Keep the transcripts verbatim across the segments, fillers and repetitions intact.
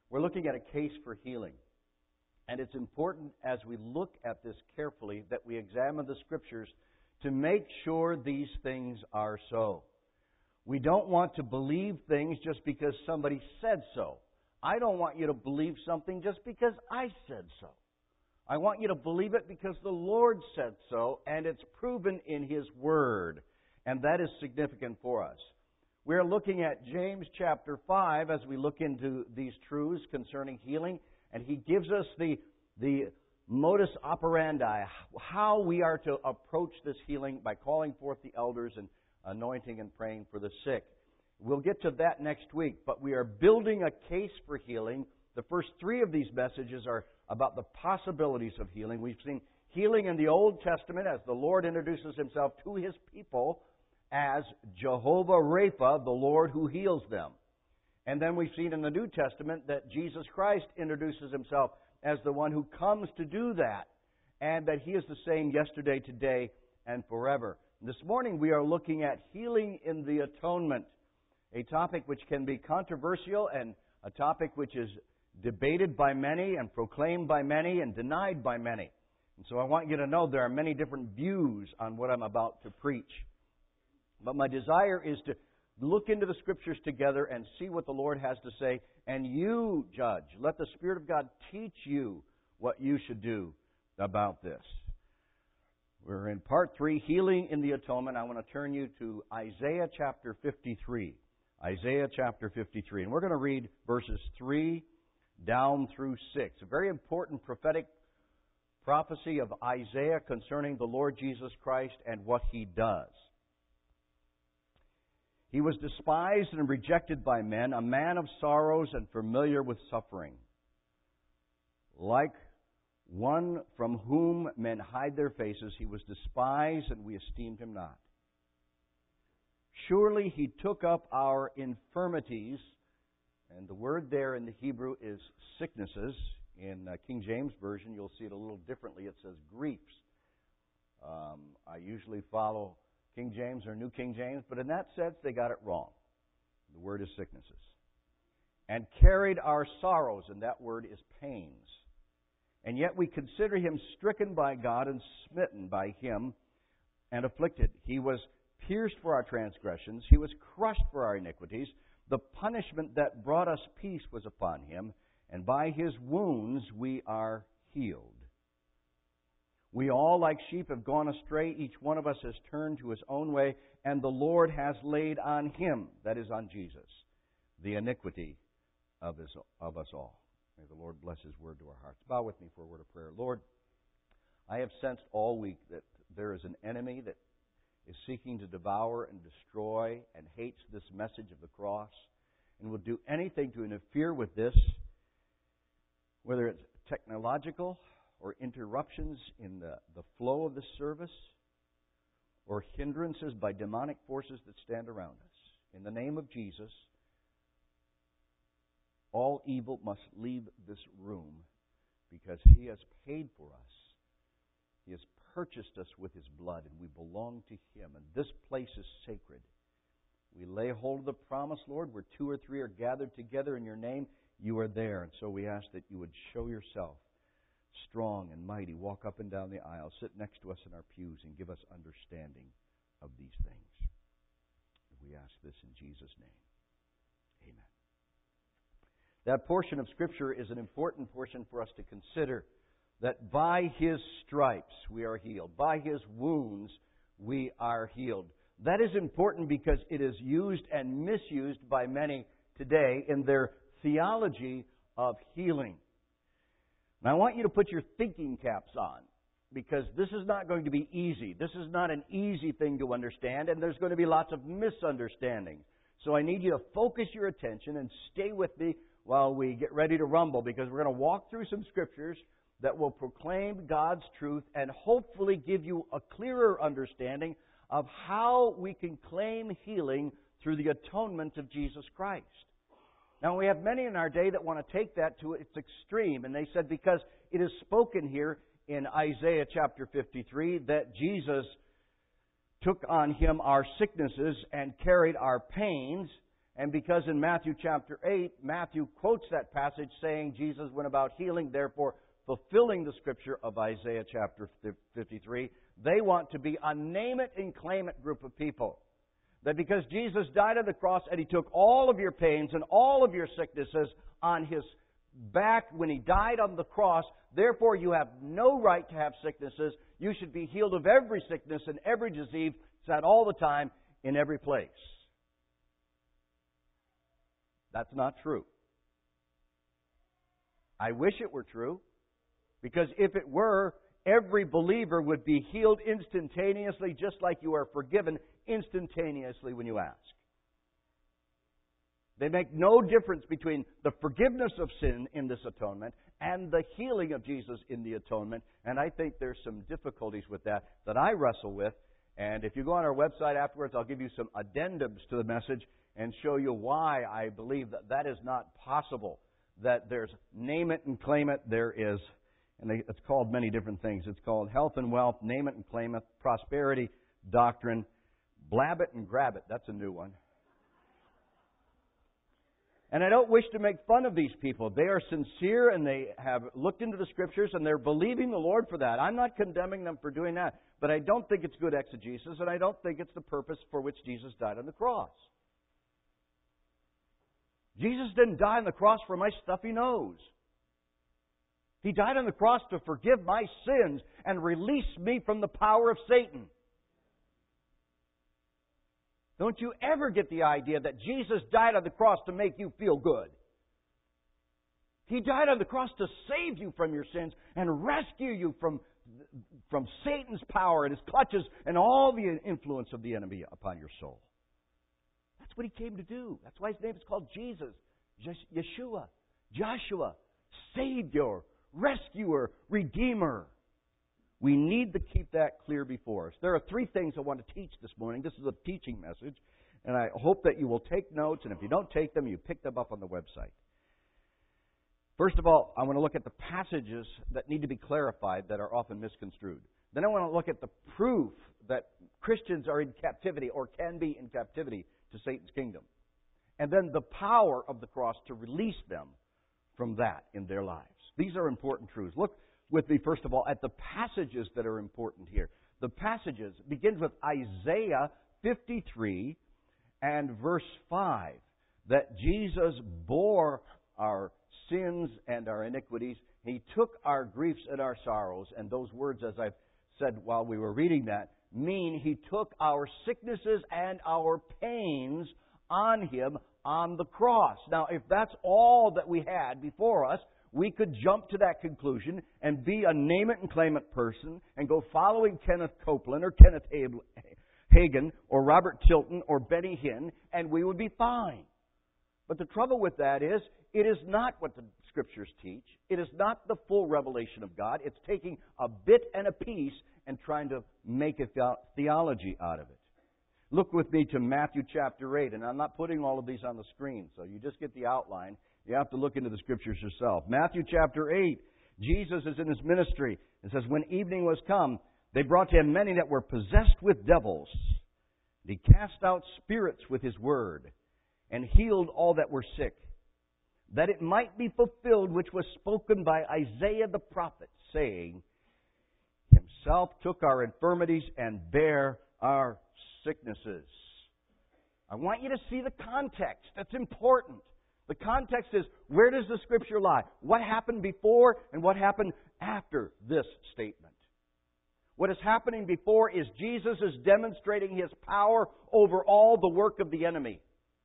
We're looking at a case for healing. And it's important as we look at this carefully that we examine the Scriptures to make sure these things are so. We don't want to believe things just because somebody said so. I don't want you to believe something just because I said so. I want you to believe it because the Lord said so, and it's proven in His Word. And that is significant for us. We're looking at James chapter five as we look into these truths concerning healing. And he gives us the, the modus operandi, how we are to approach this healing by calling forth the elders and anointing and praying for the sick. We'll get to that next week, but we are building a case for healing. The first three of these messages are about the possibilities of healing. We've seen healing in the Old Testament as the Lord introduces Himself to His people as Jehovah Rapha, the Lord who heals them. And then we've seen in the New Testament that Jesus Christ introduces Himself as the one who comes to do that, and that He is the same yesterday, today, and forever. This morning we are looking at healing in the atonement, a topic which can be controversial and a topic which is debated by many and proclaimed by many and denied by many. And so I want you to know there are many different views on what I'm about to preach. But my desire is to look into the Scriptures together and see what the Lord has to say. And you judge. Let the Spirit of God teach you what you should do about this. We're in part three, Healing in the Atonement. I want to turn you to Isaiah chapter fifty-three. Isaiah chapter fifty-three. And we're going to read verses three down through six. A very important prophetic prophecy of Isaiah concerning the Lord Jesus Christ and what He does. He was despised and rejected by men, a man of sorrows and familiar with suffering. Like one from whom men hide their faces, He was despised and we esteemed Him not. Surely He took up our infirmities, and the word there in the Hebrew is sicknesses. In uh, King James Version, you'll see it a little differently. It says griefs. Um, I usually follow King James or New King James, but in that sense, they got it wrong. The word is sicknesses. And carried our sorrows, and that word is pains. And yet we consider Him stricken by God and smitten by Him and afflicted. He was pierced for our transgressions. He was crushed for our iniquities. The punishment that brought us peace was upon Him, and by His wounds we are healed. We all, like sheep, have gone astray. Each one of us has turned to his own way, and the Lord has laid on Him, that is on Jesus, the iniquity of us, of us all. May the Lord bless His word to our hearts. Bow with me for a word of prayer. Lord, I have sensed all week that there is an enemy that is seeking to devour and destroy and hates this message of the cross and will do anything to interfere with this, whether it's technological or interruptions in the, the flow of the service, or hindrances by demonic forces that stand around us. In the name of Jesus, all evil must leave this room because He has paid for us. He has purchased us with His blood, and we belong to Him. And this place is sacred. We lay hold of the promise, Lord, where two or three are gathered together in Your name, You are there. And so we ask that You would show Yourself strong and mighty, walk up and down the aisle, sit next to us in our pews, and give us understanding of these things. We ask this in Jesus' name. Amen. That portion of Scripture is an important portion for us to consider, that by His stripes we are healed. By His wounds we are healed. That is important because it is used and misused by many today in their theology of healing. Now, I want you to put your thinking caps on, because this is not going to be easy. This is not an easy thing to understand, and there's going to be lots of misunderstandings. So I need you to focus your attention and stay with me while we get ready to rumble, because we're going to walk through some Scriptures that will proclaim God's truth and hopefully give you a clearer understanding of how we can claim healing through the atonement of Jesus Christ. Now, we have many in our day that want to take that to its extreme. And they said because it is spoken here in Isaiah chapter fifty-three that Jesus took on Him our sicknesses and carried our pains, And because in Matthew chapter eight, Matthew quotes that passage saying Jesus went about healing, therefore fulfilling the Scripture of Isaiah chapter fifty-three, they want to be a name-it-and-claim-it group of people. That because Jesus died on the cross and He took all of your pains and all of your sicknesses on His back when He died on the cross, therefore you have no right to have sicknesses. You should be healed of every sickness and every disease, that all the time, in every place. That's not true. I wish it were true, because if it were, every believer would be healed instantaneously, just like you are forgiven instantaneously when you ask. They make no difference between the forgiveness of sin in this atonement and the healing of Jesus in the atonement. And I think there's some difficulties with that that I wrestle with. And if you go on our website afterwards, I'll give you some addendums to the message and show you why I believe that that is not possible. That there's name it and claim it. There is, and they, it's called many different things. It's called health and wealth, name it and claim it, prosperity, doctrine, blab it and grab it. That's a new one. And I don't wish to make fun of these people. They are sincere and they have looked into the Scriptures and they're believing the Lord for that. I'm not condemning them for doing that. But I don't think it's good exegesis, and I don't think it's the purpose for which Jesus died on the cross. Jesus didn't die on the cross for my stuffy nose. He died on the cross to forgive my sins and release me from the power of Satan. Don't you ever get the idea that Jesus died on the cross to make you feel good. He died on the cross to save you from your sins and rescue you from, from Satan's power and his clutches and all the influence of the enemy upon your soul. That's what He came to do. That's why His name is called Jesus, Yeshua, Joshua, Savior, Rescuer, Redeemer. We need to keep that clear before us. There are three things I want to teach this morning. This is a teaching message, and I hope that you will take notes, and if you don't take them, you pick them up on the website. First of all, I want to look at the passages that need to be clarified that are often misconstrued. Then I want to look at the proof that Christians are in captivity or can be in captivity to Satan's kingdom. And then the power of the cross to release them from that in their lives. These are important truths. Look with me, first of all, at the passages that are important here. The passages begins with Isaiah fifty-three and verse five, that Jesus bore our sins and our iniquities. He took our griefs and our sorrows. And those words, as I've said while we were reading that, mean He took our sicknesses and our pains on Him on the cross. Now, if that's all that we had before us, we could jump to that conclusion and be a name-it-and-claim-it person and go following Kenneth Copeland or Kenneth Hagin or Robert Tilton or Benny Hinn, and we would be fine. But the trouble with that is, it is not what the Scriptures teach. It is not the full revelation of God. It's taking a bit and a piece and trying to make a theology out of it. Look with me to Matthew chapter eight, and I'm not putting all of these on the screen, so you just get the outline. You have to look into the Scriptures yourself. Matthew chapter eight, Jesus is in His ministry. It says, when evening was come, they brought to Him many that were possessed with devils. And He cast out spirits with His word, and healed all that were sick, that it might be fulfilled which was spoken by Isaiah the prophet, saying, Himself took our infirmities and bare our sicknesses. I want you to see the context. That's important. The context is, where does the Scripture lie? What happened before and what happened after this statement? What is happening before is Jesus is demonstrating His power over all the work of the enemy.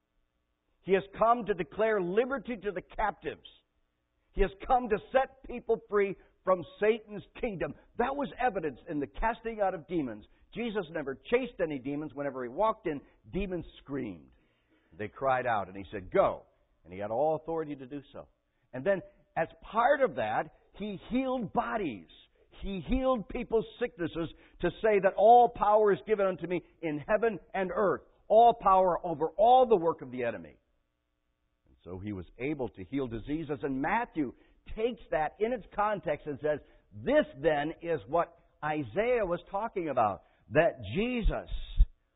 He has come to declare liberty to the captives. He has come to set people free from Satan's kingdom. That was evidenced in the casting out of demons. Jesus never chased any demons. Whenever He walked in, demons screamed. They cried out, and He said, go. And He had all authority to do so. And then, as part of that, He healed bodies. He healed people's sicknesses to say that all power is given unto me in heaven and earth. All power over all the work of the enemy. And so He was able to heal diseases. And Matthew takes that in its context and says, this then is what Isaiah was talking about. That Jesus,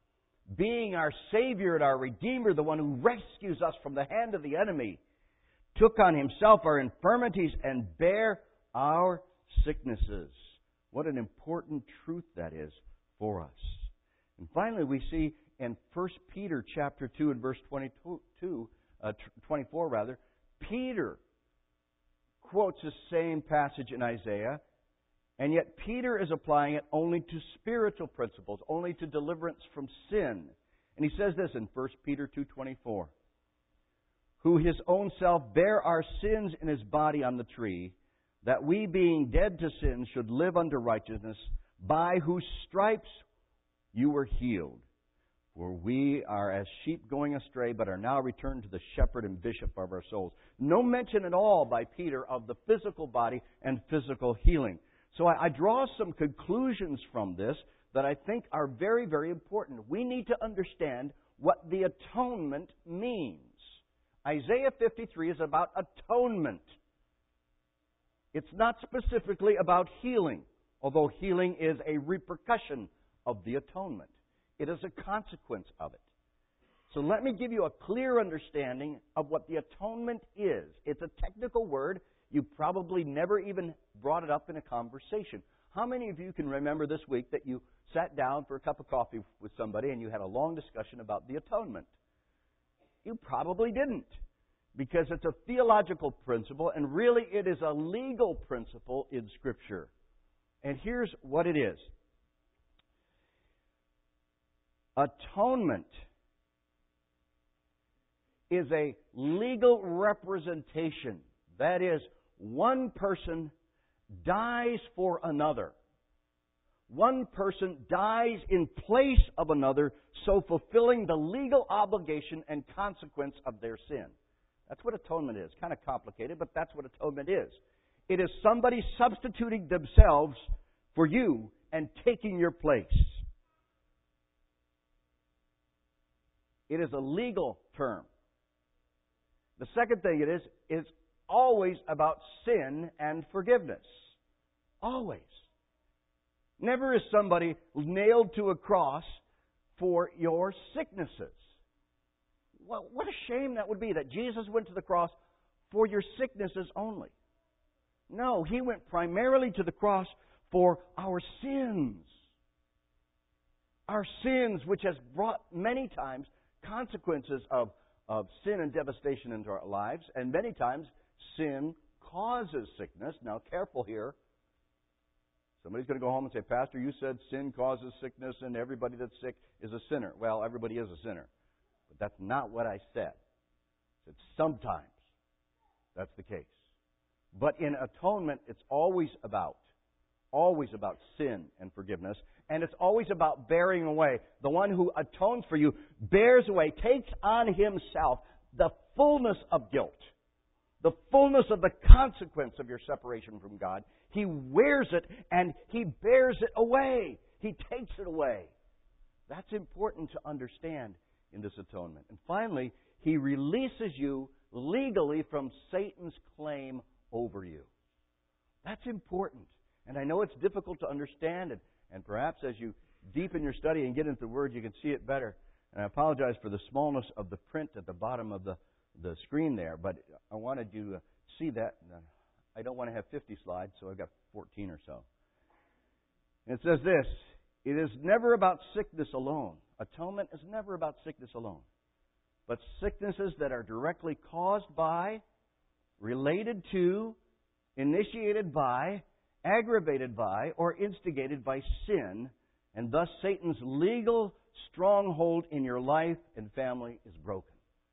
being our Savior and our Redeemer, the one who rescues us from the hand of the enemy, took on Himself our infirmities and bare our sicknesses. What an important truth that is for us. And finally, we see in First Peter chapter two and verse twenty-two, uh, twenty-four rather, Peter quotes the same passage in Isaiah, and yet Peter is applying it only to spiritual principles, only to deliverance from sin. And he says this in First Peter two twenty-four, who His own self bare our sins in His body on the tree, that we being dead to sin should live unto righteousness, by whose stripes you were healed. For we are as sheep going astray, but are now returned to the shepherd and bishop of our souls. No mention at all by Peter of the physical body and physical healing. So I, I draw some conclusions from this that I think are very, very important. We need to understand what the atonement means. Isaiah fifty-three is about atonement. It's not specifically about healing, although healing is a repercussion of the atonement. It is a consequence of it. So let me give you a clear understanding of what the atonement is. It's a technical word. You probably never even brought it up in a conversation. How many of you can remember this week that you sat down for a cup of coffee with somebody and you had a long discussion about the atonement? You probably didn't, because it's a theological principle, and really it is a legal principle in Scripture. And here's what it is. Atonement is a legal representation. That is, one person dies for another. One person dies in place of another, so fulfilling the legal obligation and consequence of their sin. That's what atonement is. Kind of complicated, but that's what atonement is. It is somebody substituting themselves for you and taking your place. It is a legal term. The second thing it is, is always about sin and forgiveness. Always. Never is somebody nailed to a cross for your sicknesses. Well, what a shame that would be, that Jesus went to the cross for your sicknesses only. No, He went primarily to the cross for our sins. Our sins, which has brought many times consequences of, of sin and devastation into our lives, and many times sin causes sickness. Now, careful here. Somebody's going to go home and say, Pastor, you said sin causes sickness and everybody that's sick is a sinner. Well, everybody is a sinner. But that's not what I said. I said sometimes that's the case. But in atonement, it's always about, always about sin and forgiveness. And it's always about bearing away. The one who atones for you bears away, takes on Himself the fullness of guilt, the fullness of the consequence of your separation from God. He wears it and He bears it away. He takes it away. That's important to understand in this atonement. And finally, He releases you legally from Satan's claim over you. That's important. And I know it's difficult to understand it. And perhaps as you deepen your study and get into the Word, you can see it better. And I apologize for the smallness of the print at the bottom of the, the screen there, but I wanted you to see that. I don't want to have fifty slides, so I've got fourteen or so. And it says this, it is never about sickness alone. Atonement is never about sickness alone, but sicknesses that are directly caused by, related to, initiated by, aggravated by, or instigated by sin, and thus Satan's legal stronghold in your life and family is broken.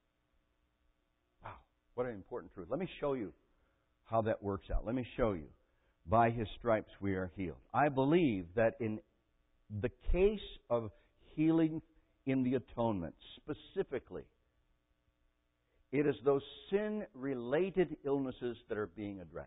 Wow, what an important truth. Let me show you how that works out. Let me show you. By His stripes we are healed. I believe that in the case of healing in the atonement, specifically, it is those sin-related illnesses that are being addressed.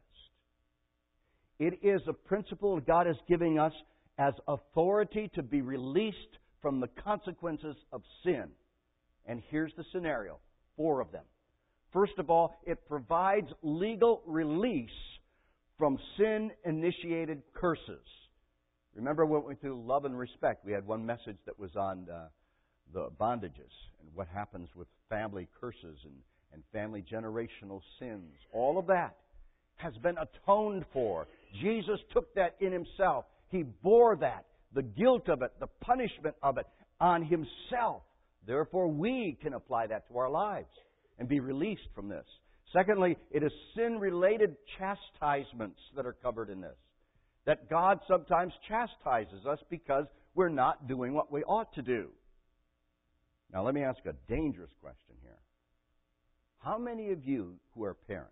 It is a principle God is giving us as authority to be released from the consequences of sin. And here's the scenario, four of them. First of all, it provides legal release from sin-initiated curses. Remember when we went through love and respect, we had one message that was on uh, the bondages and what happens with family curses and, and family generational sins. All of that has been atoned for. Jesus took that in Himself. He bore that, the guilt of it, the punishment of it, on Himself. Therefore, we can apply that to our lives and be released from this. Secondly, it is sin-related chastisements that are covered in this. That God sometimes chastises us because we're not doing what we ought to do. Now, let me ask a dangerous question here. How many of you who are parents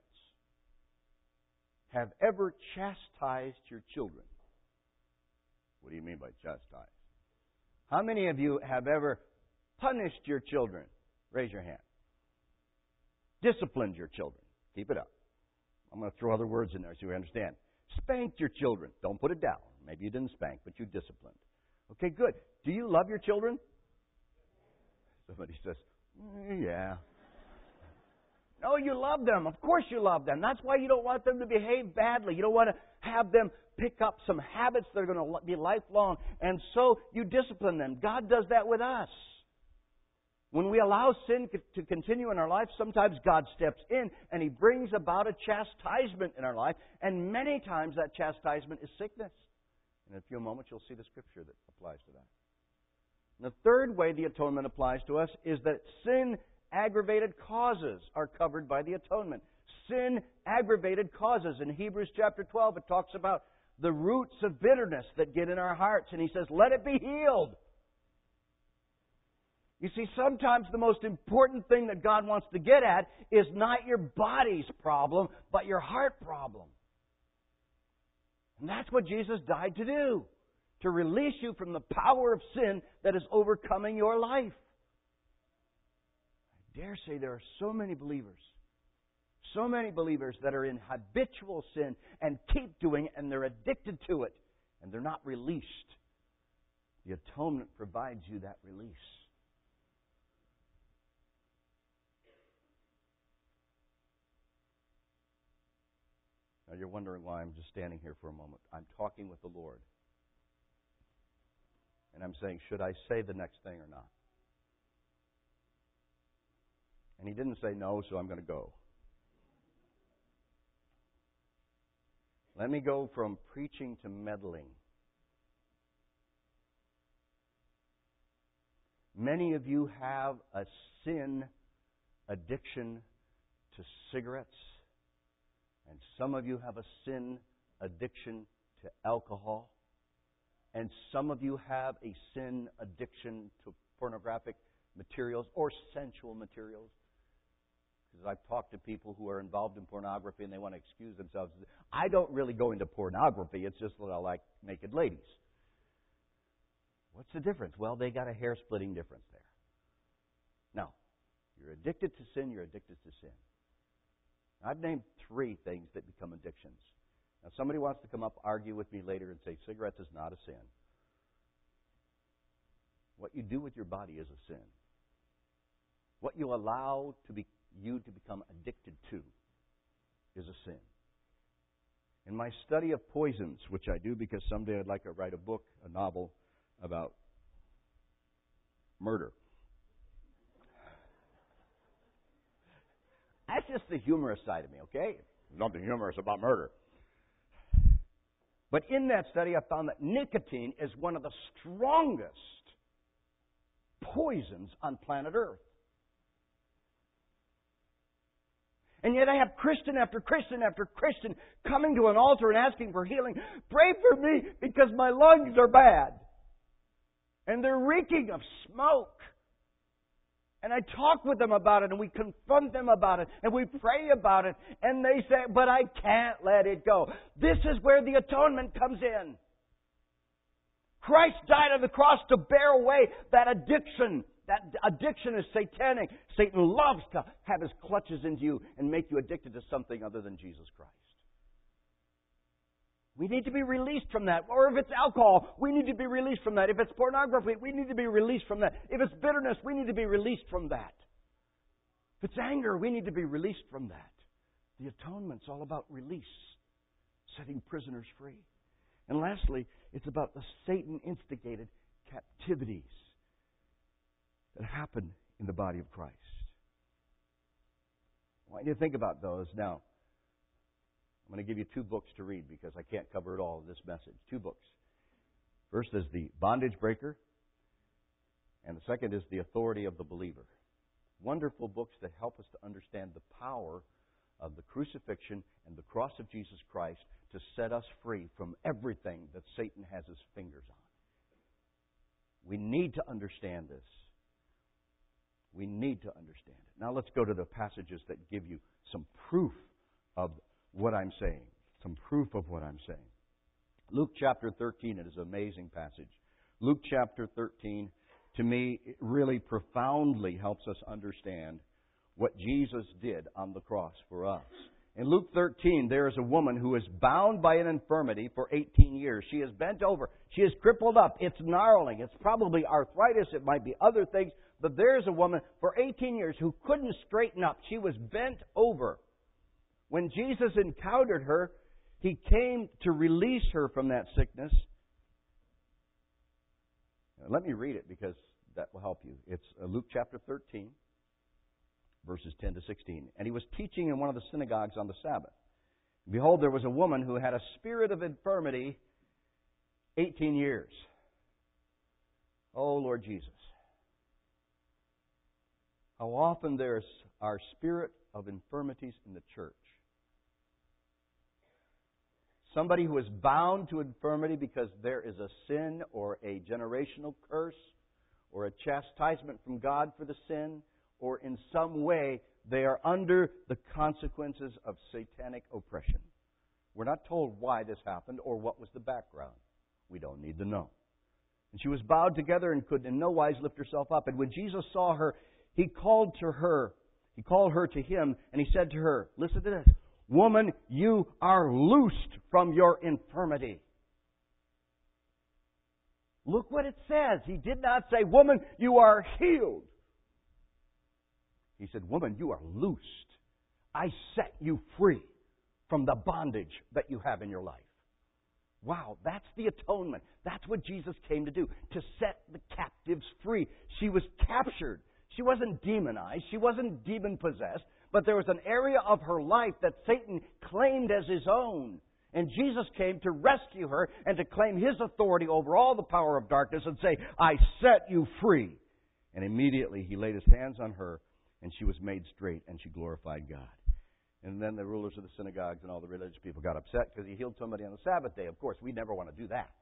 have ever chastised your children? What do you mean by chastise? How many of you have ever punished your children? Raise your hand. Disciplined your children. Keep it up. I'm going to throw other words in there so you understand. Spanked your children. Don't put it down. Maybe you didn't spank, but you disciplined. Okay, good. Do you love your children? Somebody says, mm, yeah. No, you love them. Of course you love them. That's why you don't want them to behave badly. You don't want to have them pick up some habits that are going to be lifelong. And so you discipline them. God does that with us. When we allow sin to continue in our life, sometimes God steps in and He brings about a chastisement in our life. And many times that chastisement is sickness. In a few moments you'll see the scripture that applies to that. And the third way the atonement applies to us is that sin-aggravated causes are covered by the atonement. Sin-aggravated causes. In Hebrews chapter twelve, it talks about the roots of bitterness that get in our hearts. And he says, let it be healed. You see, sometimes the most important thing that God wants to get at is not your body's problem, but your heart problem. And that's what Jesus died to do. To release you from the power of sin that is overcoming your life. I dare say there are so many believers, so many believers that are in habitual sin and keep doing it and they're addicted to it and they're not released. The atonement provides you that release. Now you're wondering why I'm just standing here for a moment. I'm talking with the Lord. And I'm saying, should I say the next thing or not? And He didn't say no, so I'm going to go. Let me go from preaching to meddling. Many of you have a sin addiction to cigarettes. And some of you have a sin addiction to alcohol. And some of you have a sin addiction to pornographic materials or sensual materials. Because I've talked to people who are involved in pornography and they want to excuse themselves. I don't really go into pornography. It's just that I like naked ladies. What's the difference? Well, they got a hair-splitting difference there. Now, you're addicted to sin, you're addicted to sin. I've named three things that become addictions. Now, somebody wants to come up, argue with me later and say cigarettes is not a sin. What you do with your body is a sin. What you allow to be you to become addicted to is a sin. In my study of poisons, which I do because someday I'd like to write a book, a novel, about murder. That's just the humorous side of me, okay? Nothing humorous about murder. But in that study, I found that nicotine is one of the strongest poisons on planet Earth. And yet I have Christian after Christian after Christian coming to an altar and asking for healing. Pray for me because my lungs are bad. And they're reeking of smoke. And I talk with them about it, and we confront them about it, and we pray about it, and they say, but I can't let it go. This is where the atonement comes in. Christ died on the cross to bear away that addiction. That addiction is satanic. Satan loves to have his clutches into you and make you addicted to something other than Jesus Christ. We need to be released from that. Or if it's alcohol, we need to be released from that. If it's pornography, we need to be released from that. If it's bitterness, we need to be released from that. If it's anger, we need to be released from that. The atonement's all about release, setting prisoners free. And lastly, it's about the Satan-instigated captivities. that happen in the body of Christ. I want you to think about those. Now, I'm going to give you two books to read because I can't cover it all in this message. Two books. First is The Bondage Breaker, and the second is The Authority of the Believer. Wonderful books that help us to understand the power of the crucifixion and the cross of Jesus Christ to set us free from everything that Satan has his fingers on. We need to understand this. We need to understand it. Now let's go to the passages that give you some proof of what I'm saying. Some proof of what I'm saying. Luke chapter thirteen, it is an amazing passage. Luke chapter thirteen, to me, it really profoundly helps us understand what Jesus did on the cross for us. In Luke thirteen, there is a woman who is bound by an infirmity for eighteen years. She is bent over. She is crippled up. It's gnarling. It's probably arthritis. It might be other things. But there is a woman for eighteen years who couldn't straighten up. She was bent over. When Jesus encountered her, He came to release her from that sickness. Now, let me read it because that will help you. It's Luke chapter thirteen, verses ten to sixteen. And He was teaching in one of the synagogues on the Sabbath. Behold, there was a woman who had a spirit of infirmity eighteen years. Oh, Lord Jesus. How often there are spirit of infirmities in the church. Somebody who is bound to infirmity because there is a sin or a generational curse or a chastisement from God for the sin, or in some way they are under the consequences of satanic oppression. We're not told why this happened or what was the background. We don't need to know. And she was bowed together and could in no wise lift herself up. And when Jesus saw her, He called to her, He called her to Him, and He said to her, listen to this, woman, you are loosed from your infirmity. Look what it says. He did not say, woman, you are healed. He said, woman, you are loosed. I set you free from the bondage that you have in your life. Wow, that's the atonement. That's what Jesus came to do, to set the captives free. She was captured. She wasn't demonized. She wasn't demon-possessed. But there was an area of her life that Satan claimed as his own. And Jesus came to rescue her and to claim His authority over all the power of darkness and say, I set you free. And immediately He laid His hands on her, and she was made straight, and she glorified God. And then the rulers of the synagogues and all the religious people got upset because He healed somebody on the Sabbath day. Of course, we never want to do that.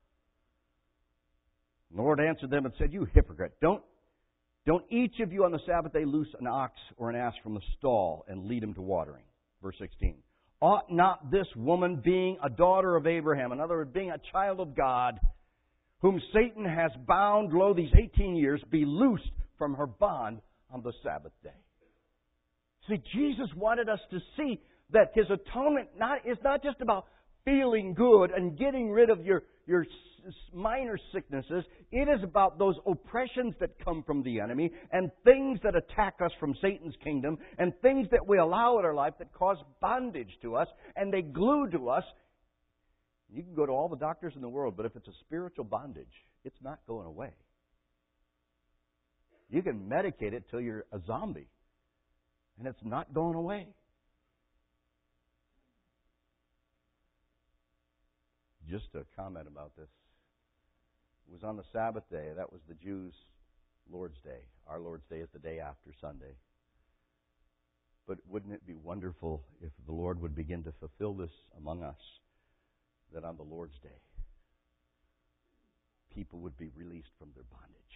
The Lord answered them and said, you hypocrite, don't Don't each of you on the Sabbath day loose an ox or an ass from the stall and lead him to watering. Verse sixteen. Ought not this woman, being a daughter of Abraham, in other words, being a child of God, whom Satan has bound, lo, these eighteen years, be loosed from her bond on the Sabbath day? See, Jesus wanted us to see that His atonement not, is not just about feeling good and getting rid of your, your minor sicknesses. It is about those oppressions that come from the enemy and things that attack us from Satan's kingdom and things that we allow in our life that cause bondage to us and they glue to us. You can go to all the doctors in the world, but if it's a spiritual bondage, it's not going away. You can medicate it till you're a zombie, and it's not going away. Just a comment about this. It was on the Sabbath day. That was the Jews' Lord's Day. Our Lord's Day is the day after Sunday. But wouldn't it be wonderful if the Lord would begin to fulfill this among us, that on the Lord's Day, people would be released from their bondage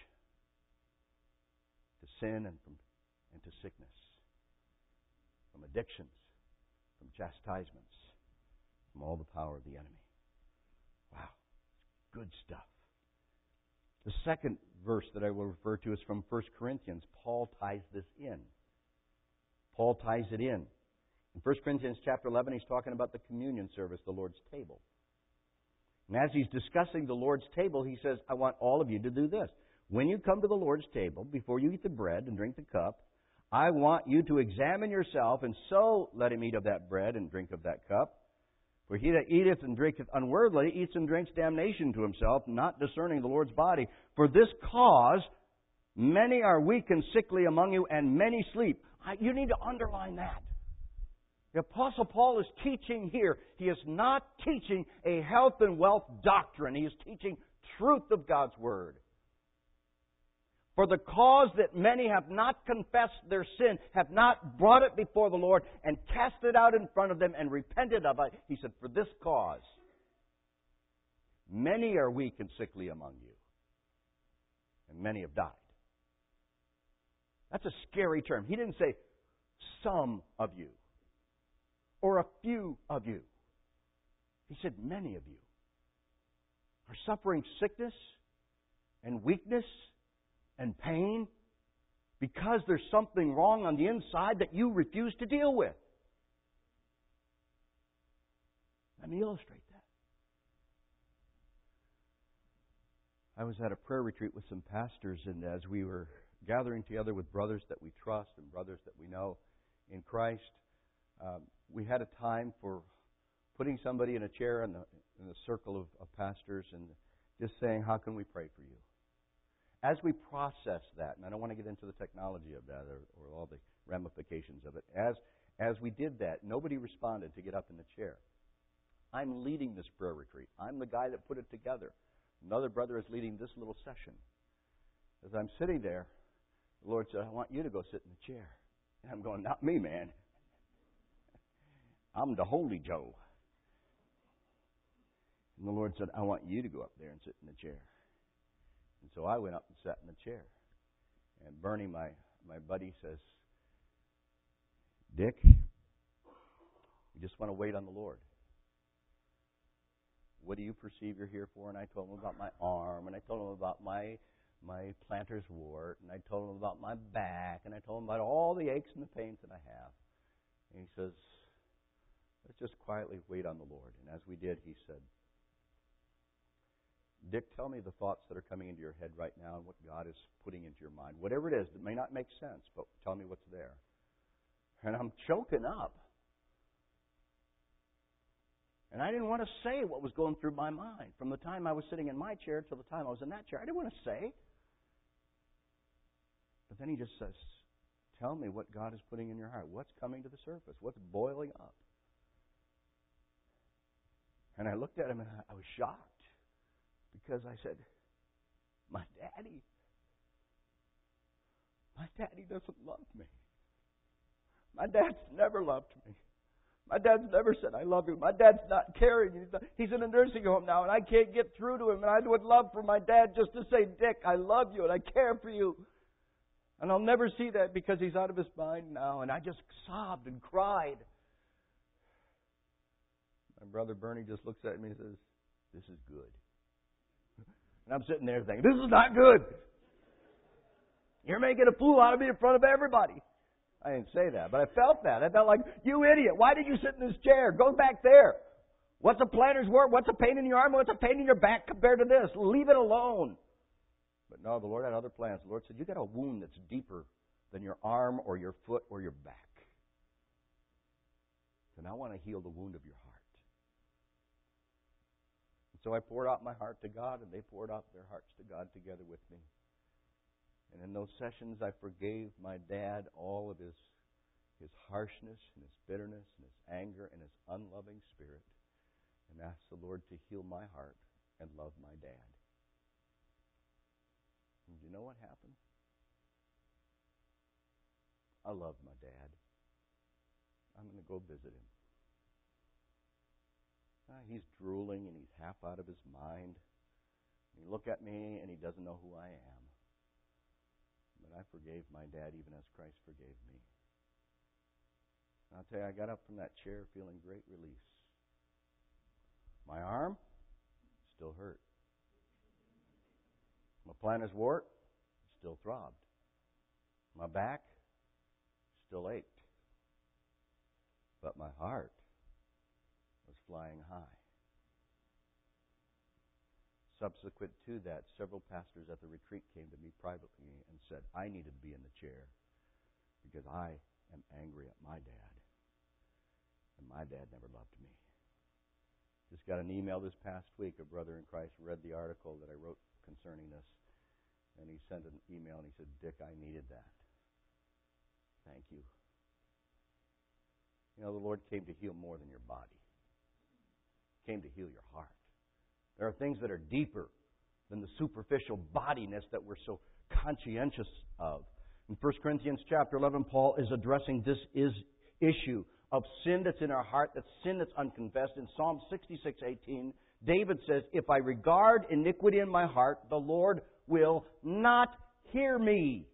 to sin and from and to sickness, from addictions, from chastisements, from all the power of the enemy. Wow, good stuff. The second verse that I will refer to is from First Corinthians. Paul ties this in. Paul ties it in. In First Corinthians chapter eleven, he's talking about the communion service, the Lord's table. And as he's discussing the Lord's table, he says, I want all of you to do this. When you come to the Lord's table, before you eat the bread and drink the cup, I want you to examine yourself, and so let him eat of that bread and drink of that cup. For he that eateth and drinketh unworthily eats and drinks damnation to himself, not discerning the Lord's body. For this cause Many are weak and sickly among you, and many sleep. I, you need to underline that. The Apostle Paul is teaching here. He is not teaching a health and wealth doctrine. He is teaching truth of God's Word. For the cause that many have not confessed their sin, have not brought it before the Lord and cast it out in front of them and repented of it, he said, for this cause, many are weak and sickly among you, and many have died. That's a scary term. He didn't say some of you or a few of you. He said many of you are suffering sickness and weakness and pain because there's something wrong on the inside that you refuse to deal with. Let me illustrate that. I was at a prayer retreat with some pastors, and as we were gathering together with brothers that we trust and brothers that we know in Christ, um, we had a time for putting somebody in a chair in the, in the circle of, of pastors and just saying, how can we pray for you? As we process that, and I don't want to get into the technology of that or, or all the ramifications of it, as, as we did that, nobody responded to get up in the chair. I'm leading this prayer retreat. I'm the guy that put it together. Another brother is leading this little session. As I'm sitting there, the Lord said, I want you to go sit in the chair. And I'm going, not me, man. I'm the Holy Joe. And the Lord said, I want you to go up there and sit in the chair. And so I went up and sat in the chair. And Bernie, my, my buddy, says, Dick, we just want to wait on the Lord. What do you perceive you're here for? And I told him about my arm, and I told him about my my plantar's wart, and I told him about my back, and I told him about all the aches and the pains that I have. And he says, let's just quietly wait on the Lord. And as we did, he said, Dick, tell me the thoughts that are coming into your head right now and what God is putting into your mind. Whatever it is, it may not make sense, but tell me what's there. And I'm choking up. And I didn't want to say what was going through my mind from the time I was sitting in my chair till the time I was in that chair. I didn't want to say. But then he just says, tell me what God is putting in your heart. What's coming to the surface? What's boiling up? And I looked at him and I was shocked because I said, my daddy, my daddy doesn't love me. My dad's never loved me. My dad's never said, I love you. My dad's not caring. He's, not, he's in a nursing home now, and I can't get through to him. And I would love for my dad just to say, Dick, I love you, and I care for you. And I'll never see that because he's out of his mind now. And I just sobbed and cried. My brother Bernie just looks at me and says, this is good. And I'm sitting there thinking, this is not good. You're making a fool out of me in front of everybody. I didn't say that, but I felt that. I felt like, you idiot, why did you sit in this chair? Go back there. What's a planter's wart? What's a pain in your arm? What's a pain in your back compared to this? Leave it alone. But no, the Lord had other plans. The Lord said, you got a wound that's deeper than your arm or your foot or your back. And I want to heal the wound of your heart. And so I poured out my heart to God, and they poured out their hearts to God together with me. And in those sessions, I forgave my dad all of his, his harshness and his bitterness and his anger and his unloving spirit, and asked the Lord to heal my heart and love my dad. And you know what happened? I love my dad. I'm going to go visit him. Uh, he's drooling and he's half out of his mind. He look at me and he doesn't know who I am. But I forgave my dad even as Christ forgave me. And I'll tell you, I got up from that chair feeling great release. My arm still hurt. My plantar's wart still throbbed. My back still ached. But my heart was flying high. Subsequent to that, several pastors at the retreat came to me privately and said, I needed to be in the chair because I am angry at my dad. And my dad never loved me. Just got an email this past week. A brother in Christ read the article that I wrote concerning this. And he sent an email and he said, Dick, I needed that. Thank you. You know, the Lord came to heal more than your body. He came to heal your heart. There are things that are deeper than the superficial bodiness that we're so conscientious of. In First Corinthians chapter eleven, Paul is addressing this is issue of sin that's in our heart, that's sin that's unconfessed. In Psalm sixty-six eighteen, David says, if I regard iniquity in my heart, the Lord will not hear me.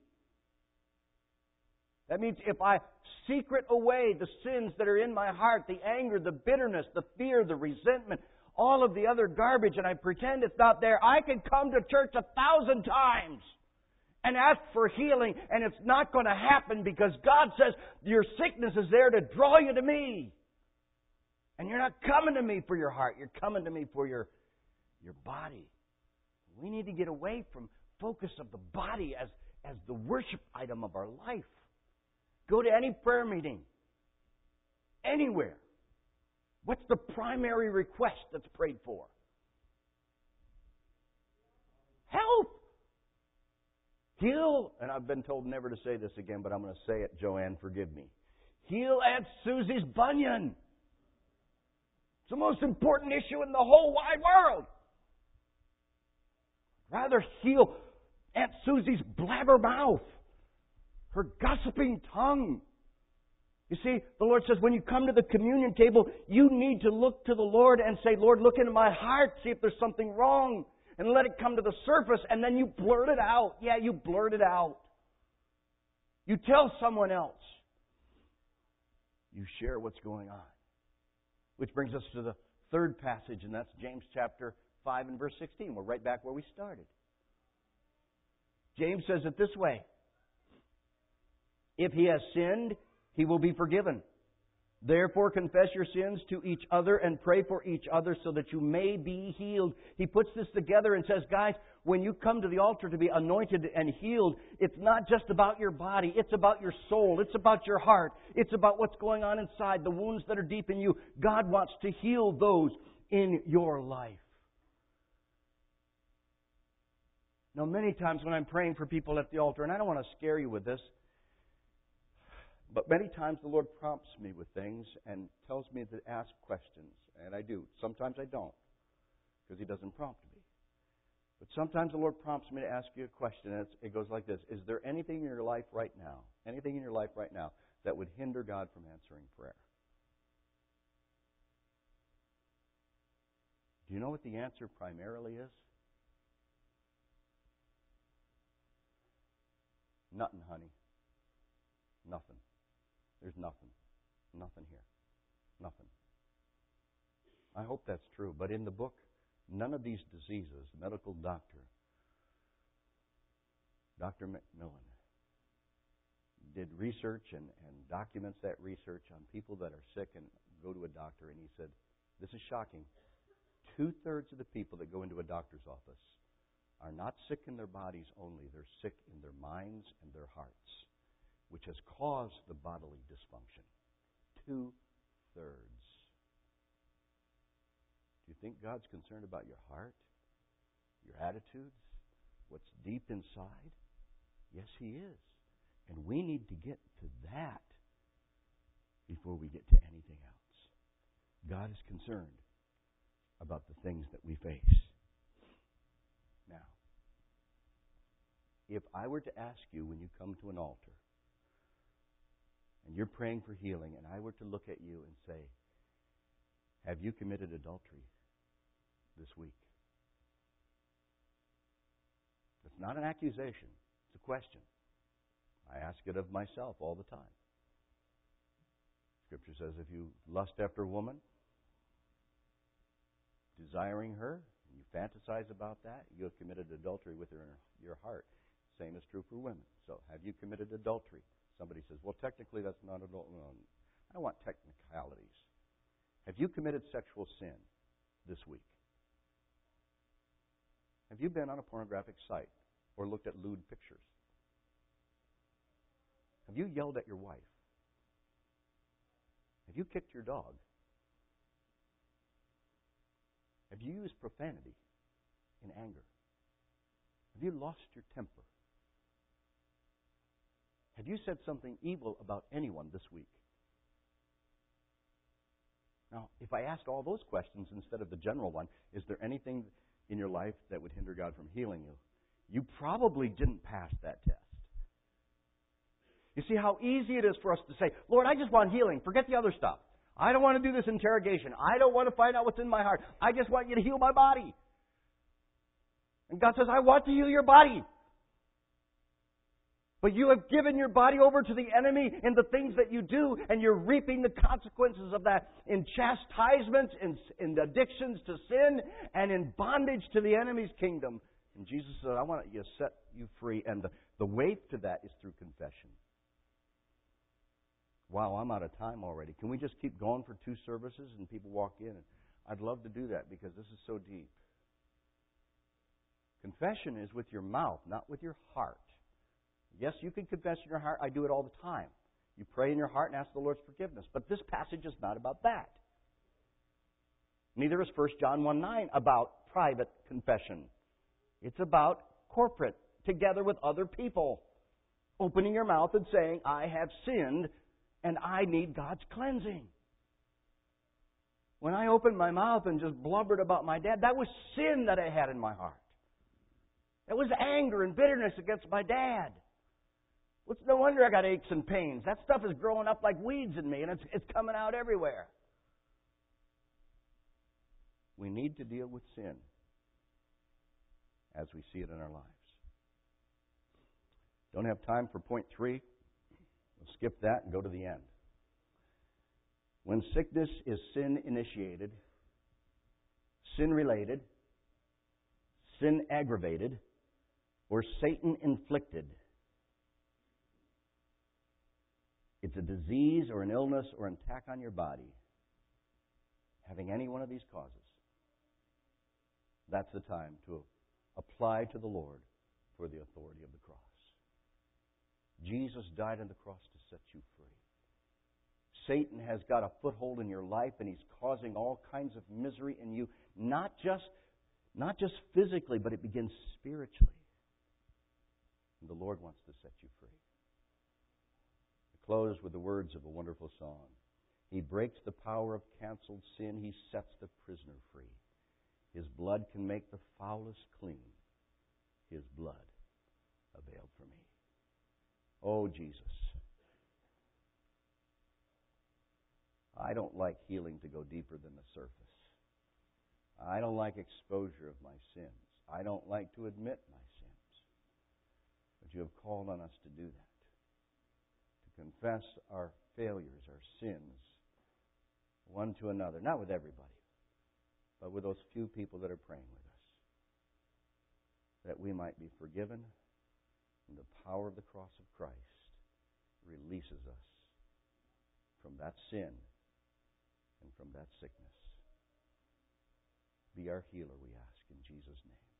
That means if I secret away the sins that are in my heart, the anger, the bitterness, the fear, the resentment, all of the other garbage, and I pretend it's not there, I can come to church a thousand times and ask for healing, and it's not going to happen because God says your sickness is there to draw you to me. And you're not coming to me for your heart. You're coming to me for your, your body. We need to get away from focus of the body as, as the worship item of our life. Go to any prayer meeting. Anywhere. What's the primary request that's prayed for? Health. Heal, and I've been told never to say this again, but I'm going to say it. Joanne, forgive me. Heal Aunt Susie's bunion. It's the most important issue in the whole wide world. Rather heal Aunt Susie's blabbermouth, her gossiping tongue. You see, the Lord says when you come to the communion table, you need to look to the Lord and say, Lord, look into my heart, see if there's something wrong. And let it come to the surface, and then you blurt it out. Yeah, you blurt it out. You tell someone else. You share what's going on. Which brings us to the third passage, and that's James chapter five and verse sixteen. We're right back where we started. James says it this way. If he has sinned, he will be forgiven. Therefore, confess your sins to each other and pray for each other so that you may be healed. He puts this together and says, guys, when you come to the altar to be anointed and healed, it's not just about your body. It's about your soul. It's about your heart. It's about what's going on inside, the wounds that are deep in you. God wants to heal those in your life. Now, many times when I'm praying for people at the altar, and I don't want to scare you with this, but many times the Lord prompts me with things and tells me to ask questions. And I do. Sometimes I don't, because He doesn't prompt me. But sometimes the Lord prompts me to ask you a question, and it's, it goes like this. Is there anything in your life right now, anything in your life right now, that would hinder God from answering prayer? Do you know what the answer primarily is? Nothing, honey. Nothing. There's nothing. Nothing here. Nothing. I hope that's true. But in the book, none of these diseases, medical doctor, Doctor McMillan, did research and, and documents that research on people that are sick and go to a doctor. And he said, this is shocking. Two-thirds of the people that go into a doctor's office are not sick in their bodies only. They're sick in their minds and their hearts, which has caused the bodily dysfunction. Two-thirds. Do you think God's concerned about your heart, your attitudes, what's deep inside? Yes, He is. And we need to get to that before we get to anything else. God is concerned about the things that we face. Now, if I were to ask you when you come to an altar, and you're praying for healing, and I were to look at you and say, have you committed adultery this week? It's not an accusation. It's a question. I ask it of myself all the time. Scripture says if you lust after a woman, desiring her, and you fantasize about that, you have committed adultery with her in your heart. Same is true for women. So have you committed adultery? Somebody says, well, technically that's not adult. No, I don't want technicalities. Have you committed sexual sin this week? Have you been on a pornographic site or looked at lewd pictures? Have you yelled at your wife? Have you kicked your dog? Have you used profanity in anger? Have you lost your temper? Have you said something evil about anyone this week? Now, if I asked all those questions instead of the general one, is there anything in your life that would hinder God from healing you? You probably didn't pass that test. You see how easy it is for us to say, Lord, I just want healing. Forget the other stuff. I don't want to do this interrogation. I don't want to find out what's in my heart. I just want you to heal my body. And God says, I want to heal your body. But you have given your body over to the enemy in the things that you do, and you're reaping the consequences of that in chastisements, in, in addictions to sin, and in bondage to the enemy's kingdom. And Jesus said, I want you to set you free, and the, the way to that is through confession. Wow, I'm out of time already. Can we just keep going for two services and people walk in? I'd love to do that because this is so deep. Confession is with your mouth, not with your heart. Yes, you can confess in your heart. I do it all the time. You pray in your heart and ask the Lord's forgiveness. But this passage is not about that. Neither is First John one nine about private confession. It's about corporate, together with other people. Opening your mouth and saying, I have sinned and I need God's cleansing. When I opened my mouth and just blubbered about my dad, that was sin that I had in my heart. That was anger and bitterness against my dad. Well, it's no wonder I got aches and pains. That stuff is growing up like weeds in me, and it's, it's coming out everywhere. We need to deal with sin as we see it in our lives. Don't have time for point three. We'll skip that and go to the end. When sickness is sin-initiated, sin-related, sin-aggravated, or Satan-inflicted, it's a disease or an illness or an attack on your body, having any one of these causes, that's the time to apply to the Lord for the authority of the cross. Jesus died on the cross to set you free. Satan has got a foothold in your life, and he's causing all kinds of misery in you, not just, not just physically, but it begins spiritually. And the Lord wants to set you free. Close with the words of a wonderful song. He breaks the power of canceled sin. He sets the prisoner free. His blood can make the foulest clean. His blood availed for me. Oh, Jesus. I don't like healing to go deeper than the surface. I don't like exposure of my sins. I don't like to admit my sins. But you have called on us to do that. Confess our failures, our sins, one to another. Not with everybody, but with those few people that are praying with us. That we might be forgiven, and the power of the cross of Christ releases us from that sin and from that sickness. Be our healer, we ask, in Jesus' name.